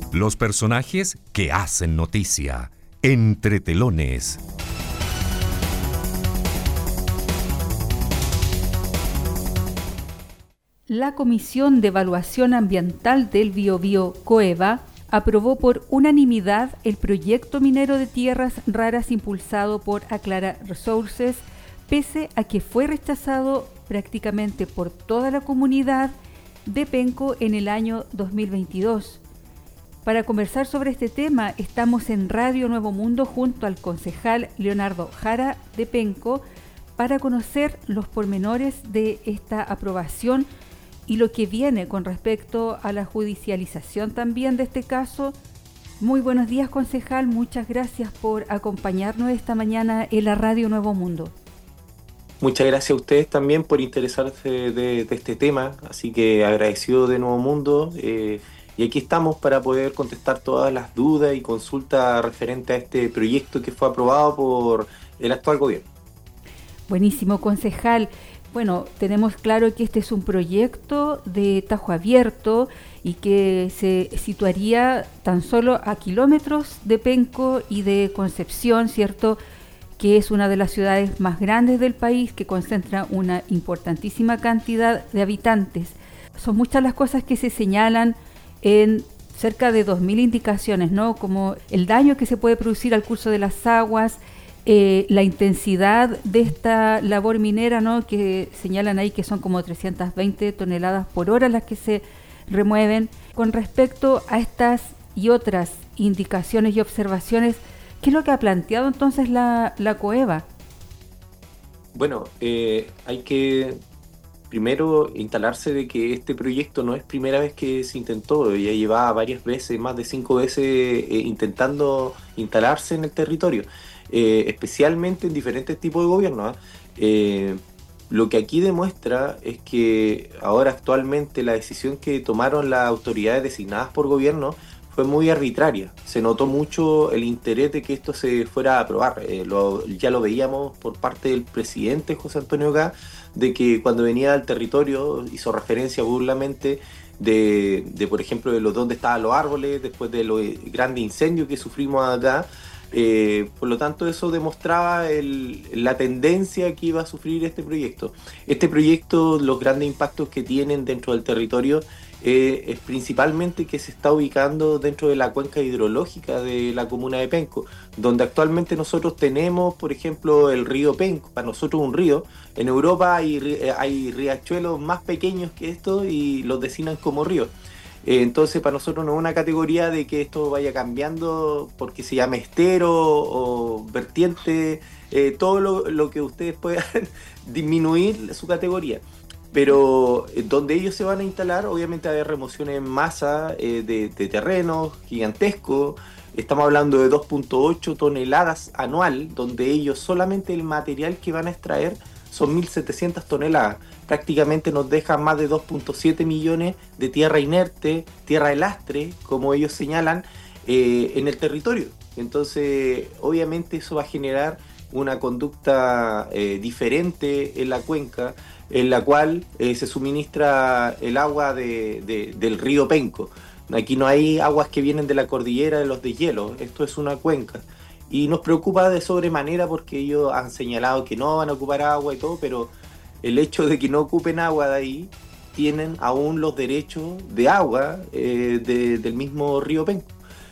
Los personajes que hacen noticia. Entre telones. La Comisión de Evaluación Ambiental del Biobío COEVA aprobó por unanimidad el proyecto minero de tierras raras impulsado por Aclara Resources, pese a que fue rechazado prácticamente por toda la comunidad de Penco en el año 2022. Para conversar sobre este tema, estamos en Radio Nuevo Mundo junto al concejal Leonardo Jara de Penco para conocer los pormenores de esta aprobación y lo que viene con respecto a la judicialización también de este caso. Muy buenos días, concejal. Muchas gracias por acompañarnos esta mañana en la Radio Nuevo Mundo. Muchas gracias a ustedes también por interesarse de este tema, así que agradecido de Nuevo Mundo. Y aquí estamos para poder contestar todas las dudas y consultas referentes a este proyecto que fue aprobado por el actual gobierno. Buenísimo, concejal. Bueno, tenemos claro que este es un proyecto de Tajo Abierto y que se situaría tan solo a kilómetros de Penco y de Concepción, ¿cierto?, que es una de las ciudades más grandes del país, que concentra una importantísima cantidad de habitantes. Son muchas las cosas que se señalan en cerca de 2.000 indicaciones, ¿no?, como el daño que se puede producir al curso de las aguas, la intensidad de esta labor minera, ¿no?, que señalan ahí que son como 320 toneladas por hora las que se remueven. Con respecto a estas y otras indicaciones y observaciones, ¿qué es lo que ha planteado entonces la COEVA? Bueno, hay que primero instalarse de que este proyecto no es primera vez que se intentó, ya llevaba varias veces, más de 5 veces intentando instalarse en el territorio. Especialmente en diferentes tipos de gobiernos. Lo que aquí demuestra es que ahora actualmente la decisión que tomaron las autoridades designadas por gobierno fue muy arbitraria. Se notó mucho el interés de que esto se fuera a aprobar. Ya lo veíamos por parte del presidente José Antonio Gá, de que cuando venía al territorio hizo referencia burlamente de por ejemplo, de dónde estaban los árboles después de los grandes incendios que sufrimos acá. Por lo tanto, eso demostraba la tendencia que iba a sufrir este proyecto. Este proyecto, los grandes impactos que tienen dentro del territorio es principalmente que se está ubicando dentro de la cuenca hidrológica de la comuna de Penco, donde actualmente nosotros tenemos, por ejemplo, el río Penco, para nosotros un río. En Europa hay riachuelos más pequeños que esto y los designan como ríos. Entonces para nosotros no es una categoría de que esto vaya cambiando porque se llame estero o vertiente, todo lo que ustedes puedan disminuir su categoría. Pero donde ellos se van a instalar, obviamente va a haber remociones en masa de terrenos gigantescos. Estamos hablando de 2.8 toneladas anual, donde ellos solamente el material que van a extraer son 1.700 toneladas. Prácticamente nos deja más de 2.7 millones de tierra inerte, tierra de lastre, como ellos señalan, en el territorio. Entonces, obviamente eso va a generar una conducta diferente en la cuenca, en la cual se suministra el agua del río Penco. Aquí no hay aguas que vienen de la cordillera de los deshielo, esto es una cuenca. Y nos preocupa de sobremanera porque ellos han señalado que no van a ocupar agua y todo, pero el hecho de que no ocupen agua de ahí, tienen aún los derechos de agua del mismo río Penco.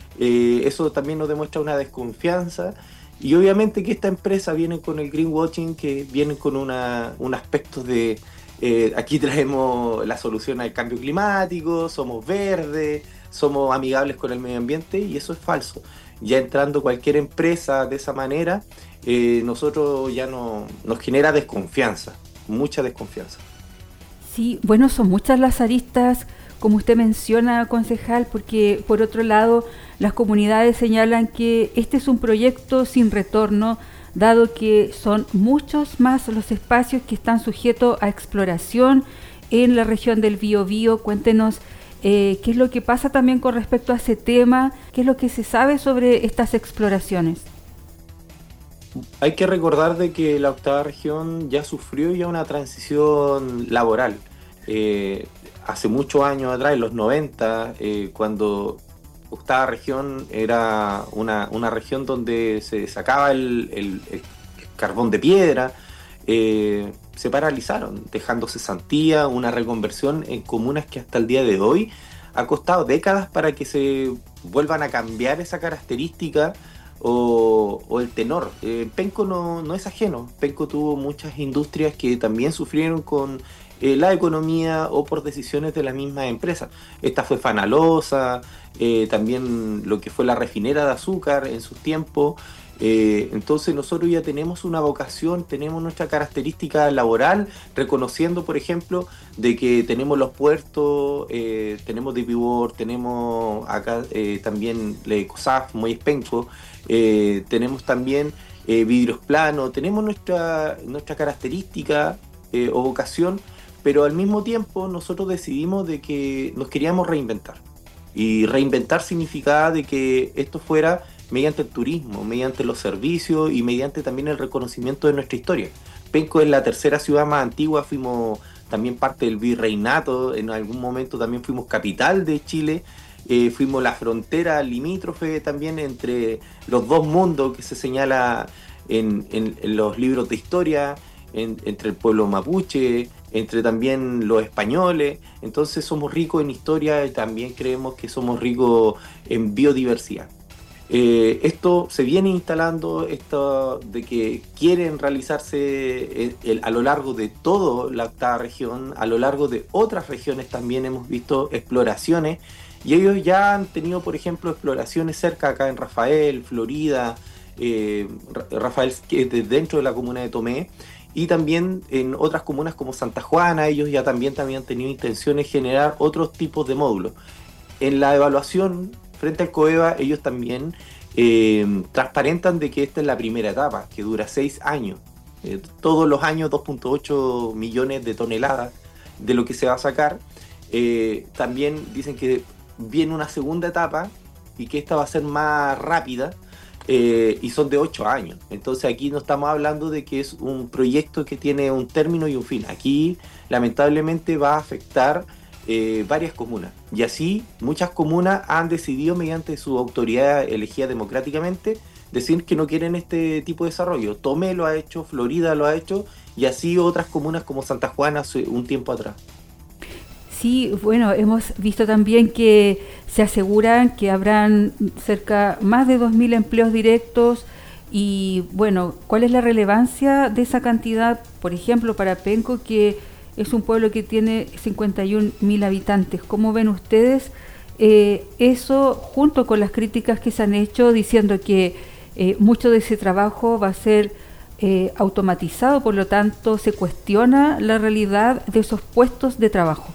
Eso también nos demuestra una desconfianza. Y obviamente que esta empresa viene con el greenwashing, que viene con un aspecto de aquí traemos la solución al cambio climático, somos verdes, somos amigables con el medio ambiente, y eso es falso. Ya entrando cualquier empresa de esa manera, nosotros ya nos genera desconfianza, mucha desconfianza. Sí, bueno, son muchas las aristas, como usted menciona, concejal, porque por otro lado las comunidades señalan que este es un proyecto sin retorno, dado que son muchos más los espacios que están sujetos a exploración en la región del Biobío. Cuéntenos qué es lo que pasa también con respecto a ese tema, qué es lo que se sabe sobre estas exploraciones. Hay que recordar de que la octava región ya sufrió una transición laboral. Hace muchos años atrás, en los 90, cuando octava región era una región donde se sacaba el carbón de piedra, se paralizaron, dejando cesantía, una reconversión en comunas que hasta el día de hoy ha costado décadas para que se vuelvan a cambiar esa característica o el tenor. Penco no es ajeno. Penco tuvo muchas industrias que también sufrieron con la economía o por decisiones de la misma empresa. Esta fue Fanalosa, también lo que fue la refinera de azúcar en sus tiempos. Entonces nosotros ya tenemos una vocación, tenemos nuestra característica laboral, reconociendo, por ejemplo, de que tenemos los puertos, tenemos Dipibor, tenemos acá también COSAF, Muelles Penco, tenemos también vidrios planos, tenemos nuestra característica o vocación, pero al mismo tiempo nosotros decidimos de que nos queríamos reinventar. Y reinventar significaba de que esto fuera mediante el turismo, mediante los servicios y mediante también el reconocimiento de nuestra historia. Penco es la tercera ciudad más antigua, fuimos también parte del virreinato, en algún momento también fuimos capital de Chile, fuimos la frontera limítrofe también entre los dos mundos que se señala en los libros de historia, entre el pueblo mapuche, entre también los españoles. Entonces somos ricos en historia y también creemos que somos ricos en biodiversidad. Esto se viene instalando, esto de que quieren realizarse a lo largo de toda la octava región, a lo largo de otras regiones también hemos visto exploraciones, y ellos ya han tenido, por ejemplo, exploraciones cerca acá en Rafael, Florida, Rafael, que es dentro de la comuna de Tomé, y también en otras comunas como Santa Juana. Ellos ya también han tenido intenciones de generar otros tipos de módulos. En la evaluación frente al COEVA, ellos también transparentan de que esta es la primera etapa, que dura 6 años. Todos los años 2.8 millones de toneladas de lo que se va a sacar. También dicen que viene una segunda etapa y que esta va a ser más rápida, y son de 8 años. Entonces aquí no estamos hablando de que es un proyecto que tiene un término y un fin. Aquí lamentablemente va a afectar varias comunas, y así muchas comunas han decidido mediante su autoridad elegida democráticamente decir que no quieren este tipo de desarrollo. Tomé lo ha hecho, Florida lo ha hecho, y así otras comunas como Santa Juana hace un tiempo atrás. Sí, bueno, hemos visto también que se aseguran que habrán más de 2.000 empleos directos. Y bueno, ¿cuál es la relevancia de esa cantidad, por ejemplo, para Penco, que es un pueblo que tiene 51.000 habitantes? ¿Cómo ven ustedes eso, junto con las críticas que se han hecho diciendo que mucho de ese trabajo va a ser automatizado, por lo tanto se cuestiona la realidad de esos puestos de trabajo?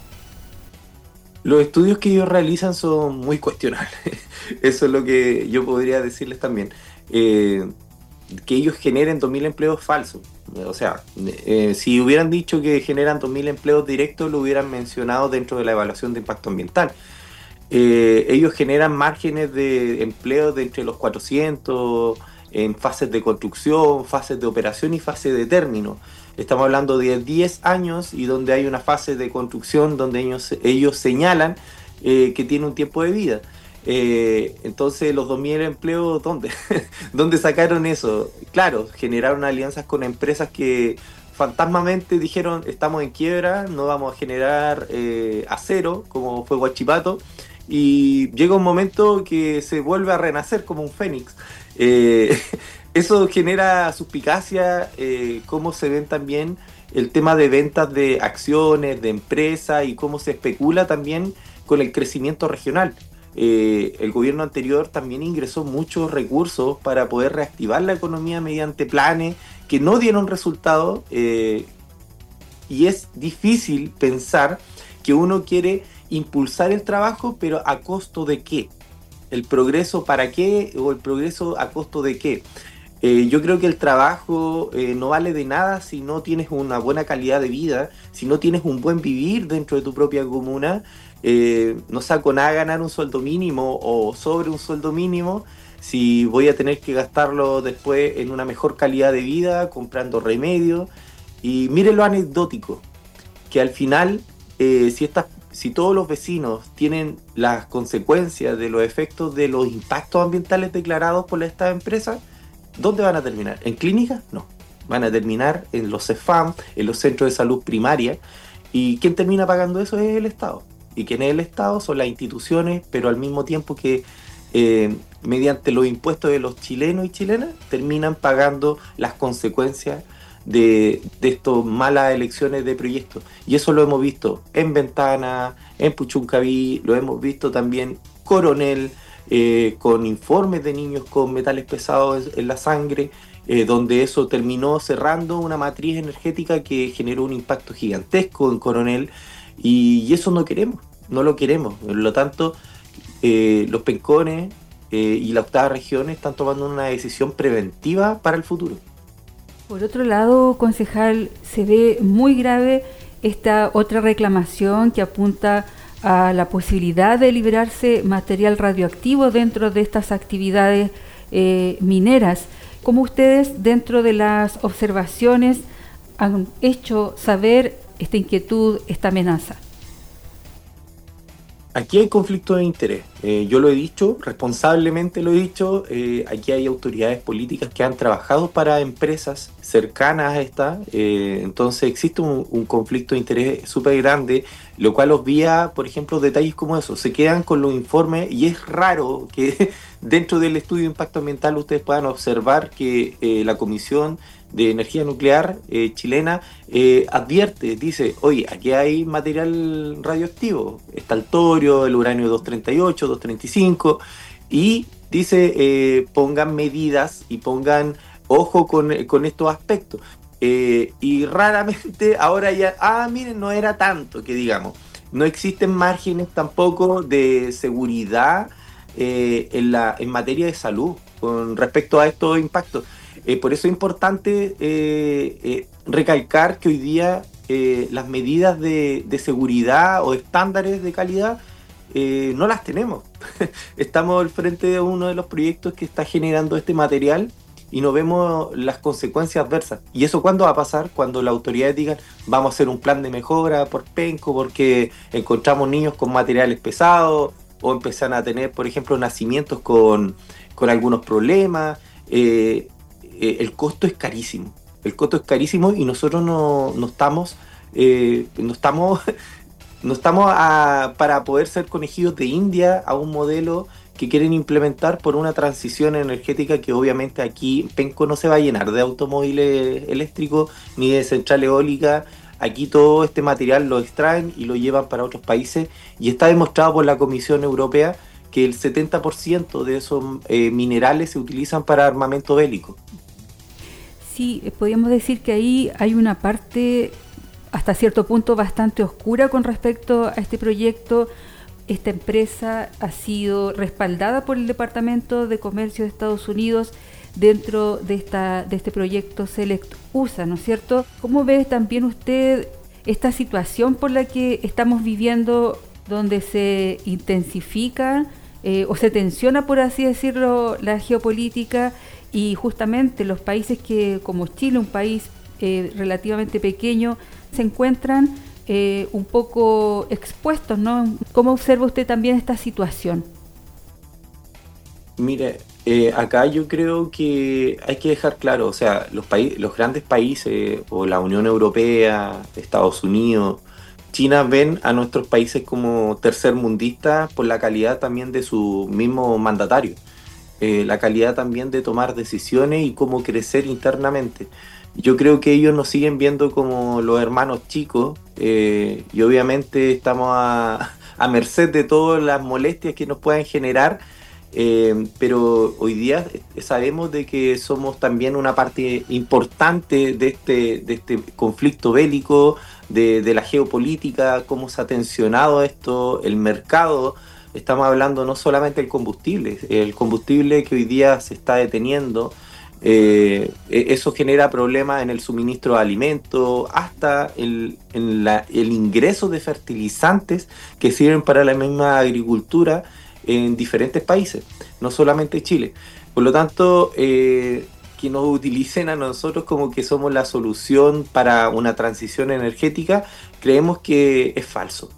Los estudios que ellos realizan son muy cuestionables. Eso es lo que yo podría decirles también. Que ellos generen 2.000 empleos falsos. O sea, si hubieran dicho que generan 2.000 empleos directos, lo hubieran mencionado dentro de la evaluación de impacto ambiental. Ellos generan márgenes de empleo de entre los 400 en fases de construcción, fases de operación y fase de término. Estamos hablando de 10 años y donde hay una fase de construcción donde ellos señalan que tiene un tiempo de vida. Entonces los 2.000 empleos, ¿dónde? ¿Dónde sacaron eso? Claro, generaron alianzas con empresas que fantasmamente dijeron estamos en quiebra, no vamos a generar acero, como fue Huachipato, y llega un momento que se vuelve a renacer como un fénix. Eso genera suspicacia, cómo se ven también el tema de ventas de acciones, de empresas, y cómo se especula también con el crecimiento regional. El gobierno anterior también ingresó muchos recursos para poder reactivar la economía mediante planes que no dieron resultado, y es difícil pensar que uno quiere impulsar el trabajo, pero ¿a costo de qué? ¿El progreso para qué? ¿O el progreso a costo de qué? Yo creo que el trabajo no vale de nada si no tienes una buena calidad de vida, si no tienes un buen vivir dentro de tu propia comuna. No saco nada ganar un sueldo mínimo o sobre un sueldo mínimo si voy a tener que gastarlo después en una mejor calidad de vida, comprando remedios. Y miren lo anecdótico, que al final, si estas si todos los vecinos tienen las consecuencias de los efectos de los impactos ambientales declarados por estas empresas, ¿dónde van a terminar? ¿En clínicas? No. Van a terminar en los CEFAM, en los centros de salud primaria. ¿Y quién termina pagando eso? Es el Estado. Y quien es el Estado son las instituciones, pero al mismo tiempo que mediante los impuestos de los chilenos y chilenas terminan pagando las consecuencias de estas malas elecciones de proyectos. Y eso lo hemos visto en Ventana, en Puchuncaví, lo hemos visto también Coronel, con informes de niños con metales pesados en la sangre, donde eso terminó cerrando una matriz energética que generó un impacto gigantesco en Coronel, y eso no queremos, no lo queremos. Por lo tanto, los pencones y la octava región están tomando una decisión preventiva para el futuro. Por otro lado, concejal, se ve muy grave esta otra reclamación que apunta a la posibilidad de liberarse material radioactivo dentro de estas actividades mineras. ¿Cómo ustedes, dentro de las observaciones, han hecho saber esta inquietud, esta amenaza? Aquí hay conflicto de interés. Yo lo he dicho, responsablemente lo he dicho. Aquí hay autoridades políticas que han trabajado para empresas cercanas a esta. Entonces existe un conflicto de interés súper grande, lo cual obvia, por ejemplo, detalles como eso. Se quedan con los informes, y es raro que dentro del estudio de impacto ambiental ustedes puedan observar que la Comisión de Energía Nuclear chilena advierte, dice, oye, aquí hay material radioactivo, está el torio, el uranio 238, 235, y dice, pongan medidas y pongan ojo con estos aspectos. Y raramente ahora ya, miren, no era tanto, que digamos, no existen márgenes tampoco de seguridad en materia de salud con respecto a estos impactos. Por eso es importante recalcar que hoy día las medidas de seguridad o estándares de calidad no las tenemos. Estamos al frente de uno de los proyectos que está generando este material y no vemos las consecuencias adversas. ¿Y eso cuándo va a pasar? Cuando las autoridades digan, vamos a hacer un plan de mejora por penco porque encontramos niños con materiales pesados, o empiezan a tener, por ejemplo, nacimientos con algunos problemas. El costo es carísimo. El costo es carísimo y nosotros no estamos para poder ser conejillos de India a un modelo que quieren implementar por una transición energética que obviamente aquí Penco no se va a llenar de automóviles eléctricos ni de central eólica. Aquí todo este material lo extraen y lo llevan para otros países, y está demostrado por la Comisión Europea que el 70% de esos minerales se utilizan para armamento bélico. Sí, podríamos decir que ahí hay una parte hasta cierto punto bastante oscura con respecto a este proyecto. Esta empresa ha sido respaldada por el Departamento de Comercio de Estados Unidos dentro de este proyecto Select USA, ¿no es cierto? ¿Cómo ve también usted esta situación por la que estamos viviendo, donde se intensifica o se tensiona, por así decirlo, la geopolítica, y justamente los países que, como Chile, un país relativamente pequeño, se encuentran un poco expuestos, ¿no? ¿Cómo observa usted también esta situación? Mire, acá yo creo que hay que dejar claro, o sea, los grandes países, o la Unión Europea, Estados Unidos, China, ven a nuestros países como tercermundistas por la calidad también de su mismo mandatario, la calidad también de tomar decisiones y cómo crecer internamente. Yo creo que ellos nos siguen viendo como los hermanos chicos, y obviamente estamos a merced de todas las molestias que nos puedan generar, pero hoy día sabemos de que somos también una parte importante de este conflicto bélico, de la geopolítica, cómo se ha tensionado esto, el mercado. Estamos hablando no solamente del combustible, el combustible que hoy día se está deteniendo. Eso genera problemas en el suministro de alimentos, hasta el ingreso de fertilizantes que sirven para la misma agricultura en diferentes países, no solamente Chile. Por lo tanto, que nos utilicen a nosotros como que somos la solución para una transición energética, creemos que es falso.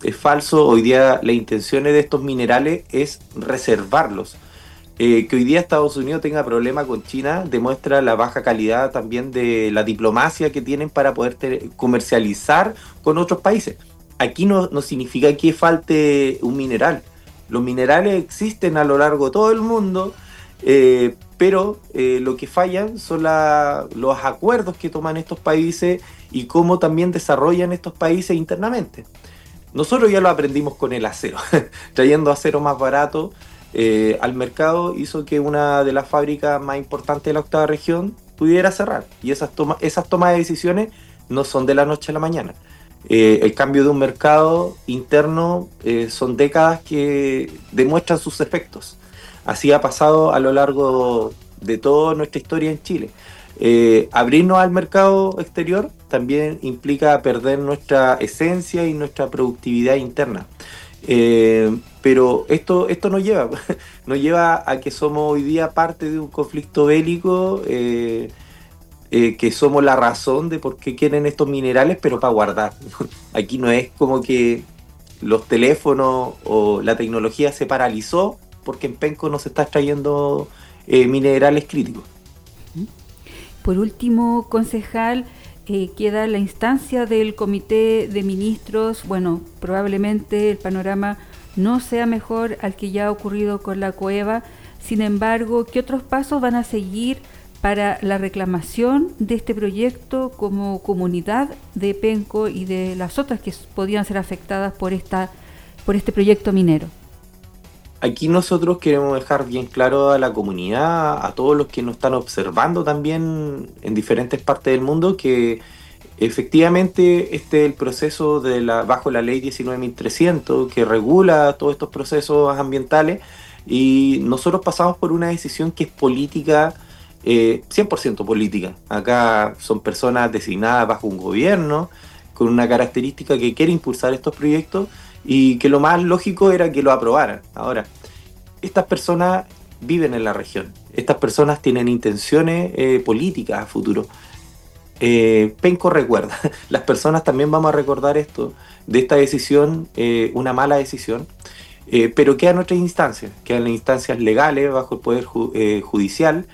es falso. Hoy día las intenciones de estos minerales es reservarlos. Que hoy día Estados Unidos tenga problema con China demuestra la baja calidad también de la diplomacia que tienen para poder comercializar con otros países. Aquí no significa que falte un mineral. Los minerales existen a lo largo de todo el mundo, pero lo que fallan son los acuerdos que toman estos países y cómo también desarrollan estos países internamente. Nosotros ya lo aprendimos con el acero, trayendo acero más barato al mercado hizo que una de las fábricas más importantes de la octava región pudiera cerrar. Y esas tomas de decisiones no son de la noche a la mañana. El cambio de un mercado interno son décadas que demuestran sus efectos. Así ha pasado a lo largo de toda nuestra historia en Chile. Abrirnos al mercado exterior también implica perder nuestra esencia y nuestra productividad interna. Pero esto nos lleva a que somos hoy día parte de un conflicto bélico, que somos la razón de por qué quieren estos minerales, pero para guardar. Aquí no es como que los teléfonos o la tecnología se paralizó porque en Penco no se está extrayendo minerales críticos. Por último, concejal, queda la instancia del Comité de Ministros. Bueno, probablemente el panorama no sea mejor al que ya ha ocurrido con la cueva. Sin embargo, ¿qué otros pasos van a seguir para la reclamación de este proyecto como comunidad de Penco y de las otras que podrían ser afectadas por este proyecto minero? Aquí nosotros queremos dejar bien claro a la comunidad, a todos los que nos están observando también en diferentes partes del mundo, que efectivamente este es el proceso bajo la ley 19.300 que regula todos estos procesos ambientales, y nosotros pasamos por una decisión que es política, 100% política. Acá son personas designadas bajo un gobierno con una característica que quiere impulsar estos proyectos y que lo más lógico era que lo aprobaran. Ahora, estas personas viven en la región, estas personas tienen intenciones políticas a futuro. Penco recuerda, las personas también vamos a recordar esto, de esta decisión, una mala decisión, pero quedan otras instancias, quedan las instancias legales bajo el Poder Judicial,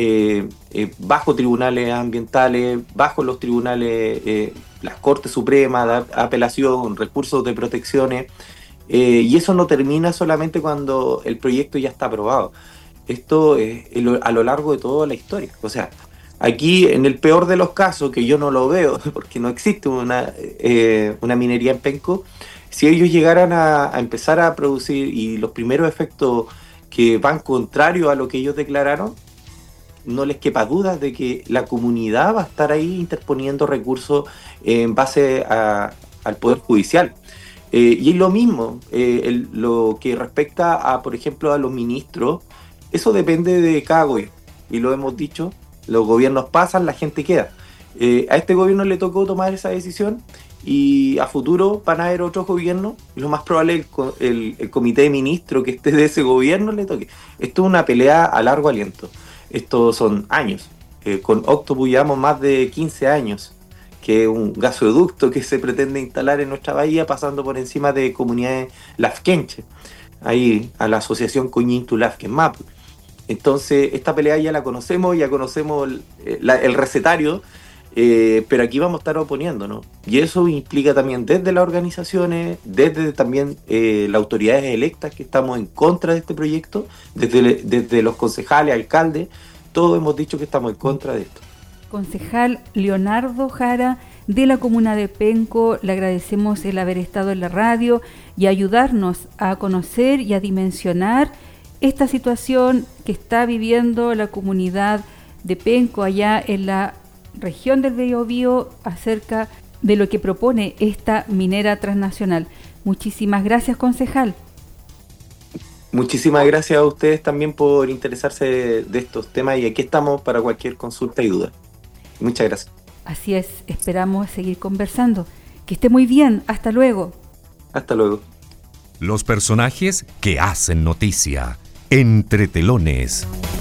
bajo tribunales ambientales, bajo los tribunales, las Cortes Supremas, de apelación, recursos de protecciones, y eso no termina solamente cuando el proyecto ya está aprobado. Esto es a lo largo de toda la historia. O sea, aquí en el peor de los casos, que yo no lo veo porque no existe una minería en Penco, si ellos llegaran a empezar a producir y los primeros efectos que van contrario a lo que ellos declararon, no les quepa duda de que la comunidad va a estar ahí interponiendo recursos en base al Poder Judicial. Y es lo mismo, lo que respecta a, por ejemplo, a los ministros, eso depende de cada gobierno. Y lo hemos dicho, los gobiernos pasan, la gente queda. A este gobierno le tocó tomar esa decisión y a futuro van a haber otros gobiernos. Y lo más probable es el comité de ministros que esté de ese gobierno le toque. Esto es una pelea a largo aliento. Estos son años. Con Octopus llevamos más de 15 años, que es un gasoducto que se pretende instalar en nuestra bahía pasando por encima de comunidades lafkenche, ahí a la asociación Coñintu Lafken Mapu. Entonces esta pelea ya conocemos el recetario, pero aquí vamos a estar oponiéndonos. Y eso implica también desde las organizaciones, desde también las autoridades electas que estamos en contra de este proyecto, desde los concejales, alcaldes, todos hemos dicho que estamos en contra de esto. Concejal Leonardo Jara, de la comuna de Penco, le agradecemos el haber estado en la radio y ayudarnos a conocer y a dimensionar esta situación que está viviendo la comunidad de Penco allá en la región del Biobío acerca de lo que propone esta minera transnacional. Muchísimas gracias, concejal. Muchísimas gracias a ustedes también por interesarse de estos temas, y aquí estamos para cualquier consulta y duda. Muchas gracias. Así es, esperamos seguir conversando. Que esté muy bien, hasta luego. Hasta luego. Los personajes que hacen noticia, entre telones.